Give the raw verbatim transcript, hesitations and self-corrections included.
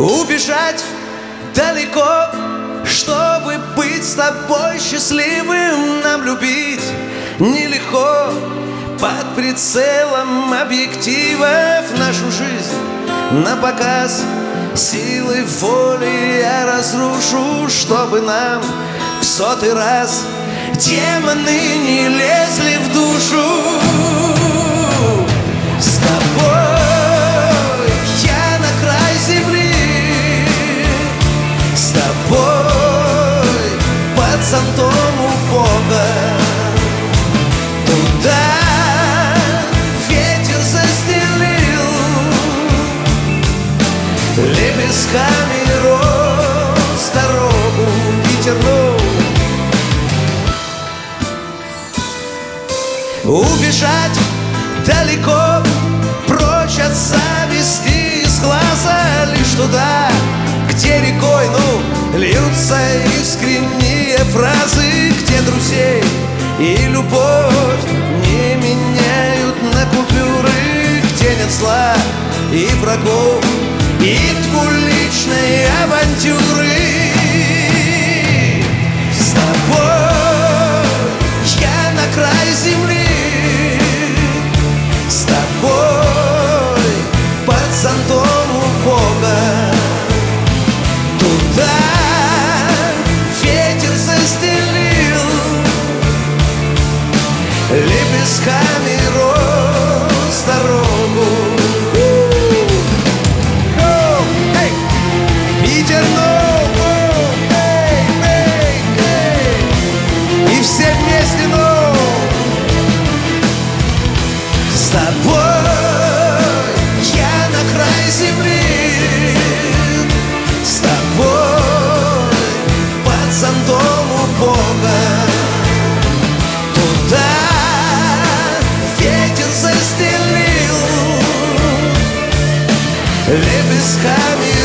Убежать далеко, чтобы быть с тобой счастливым. Нам любить нелегко, под прицелом объективов нашу жизнь на показ. Силой воли я разрушу, чтобы нам в сотый раз демоны не лезли в душу. С тобой я на край земли, с тобой под зонтом у Бога. Туда ветер застелил лепестками роз дорогу ветерную. Убежать далеко, прочь от зависти из глаза, лишь туда, где рекой, ну, льются искренние фразы, где друзей и любовь не меняют на купюры, где нет зла и врагов, и двуличной авантюры. С тобой я на край земли, с тобой под зонтом у Бога. Туда ветер застелил лепестками роз дорогу. Питер, ну, эй, эй, эй, и все вместе, ну. С тобой я на край земли, с тобой под зонтом у Бога. Туда ветер застелил лепестками